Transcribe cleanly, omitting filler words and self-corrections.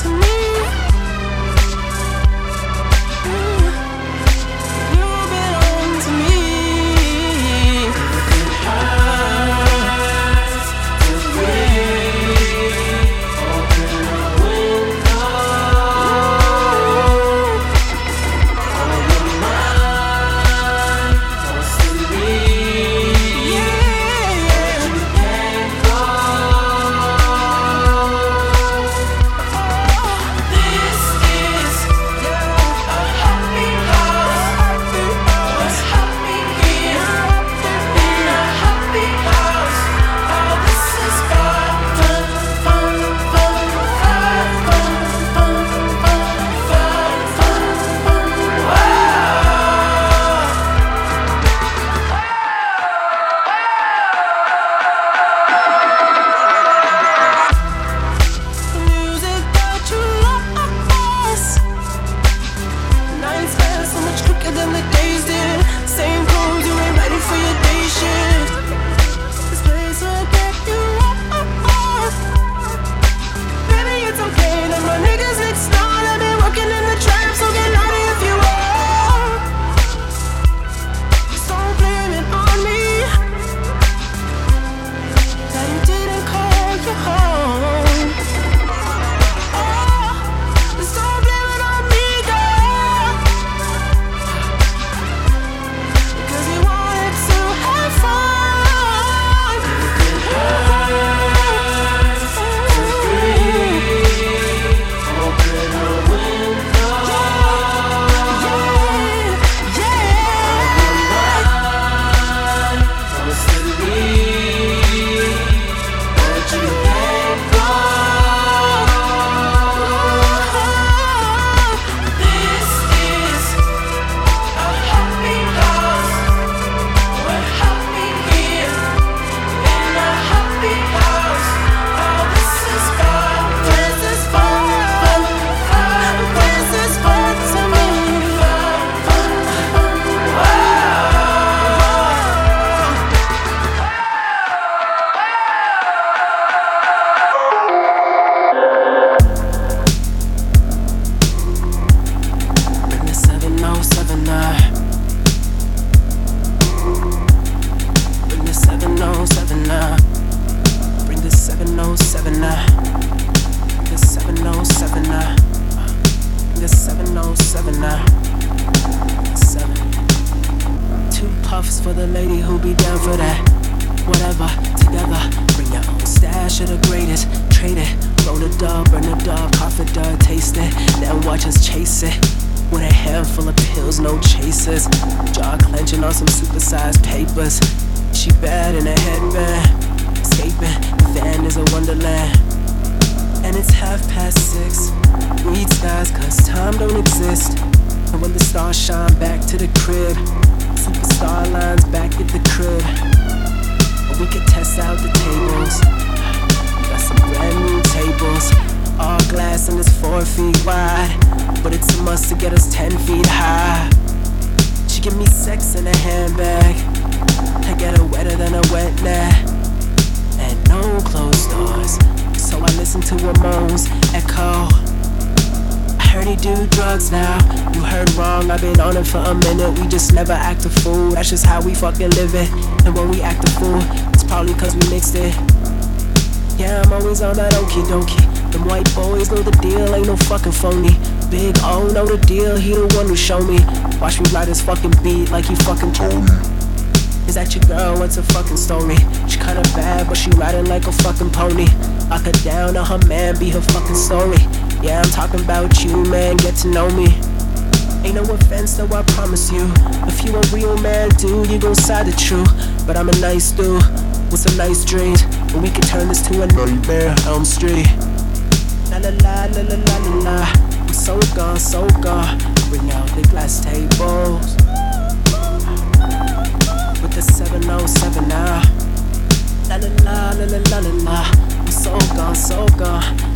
to me. You belong to me. It hurts to breathe. Open a window. All your mind wants to leave. But you can't go. This is a happy house. What's happening here in a happy house? Oh, this is fun, fun, fun, fun, fun, fun, fun, fun, fun, fun, wow. The music that you lost. Nights pass so much quicker than the days did. Same clothes, you ain't ready for your day shift. This place will get you off. Baby, it's okay that my niggas next door. I've been working in the trap, so get naughty if you want. Just don't blame it on me that he didn't call you home. Just don't blame it on me, girl, because you wanted to have fun. It hurts to breathe. Open a window. Wants to leave, but you can't go. This is a happy house. We're happy here in a happy house. Oh, this is fun. This is fun. This is fun to me. Fun, wow. Bring the 7079. Bring the 7079. Bring the 7079. Bring the 7079. Bring the 7079. 7. 2 puffs for the lady who be down for that. Whatever, together. Bring your own stash of the greatest. Trade it. Roll the dub, burn the dub, cough it, taste it. Then watch us chase it. With a handful of pills, no chasers. Jaw clenching on some supersized papers. She bad in a headband. Escaping, the van is a wonderland. And it's 6:30. Read skies, cause time don't exist. And when the stars shine back to the crib, superstar lines back at the crib. And we could test out the tables. Got some brand new tables. All glass and it's 4 feet wide. But it's a must to get us 10 feet high. She give me sex in a handbag. I get her wetter than a wet nap. And no closed doors. So I listen to her moans echo. I heard he do drugs now. You heard wrong, I've been on it for a minute. We just never act a fool. That's just how we fucking live it. And when we act a fool, it's probably cause we mixed it. Yeah, I'm always on that okie dokie. Them white boys know the deal, ain't no fucking phony. Big O know the deal, he the one who show me. Watch me ride his fucking beat like he fucking told me. Is that your girl? What's her fucking story? She kinda bad, but she riding like a fucking pony. Lock her down or her man be her fucking story. Yeah, I'm talking about you, man, get to know me. Ain't no offense though, I promise you. If you a real man, dude, you gon' side the truth. But I'm a nice dude with some nice dreams, and we can turn this to a nightmare, Elm Street. La la la la la la la la. I'm so gone, so gone. Bring out the glass tables with the 707 now. La la la la la la la la. I'm so gone, so gone.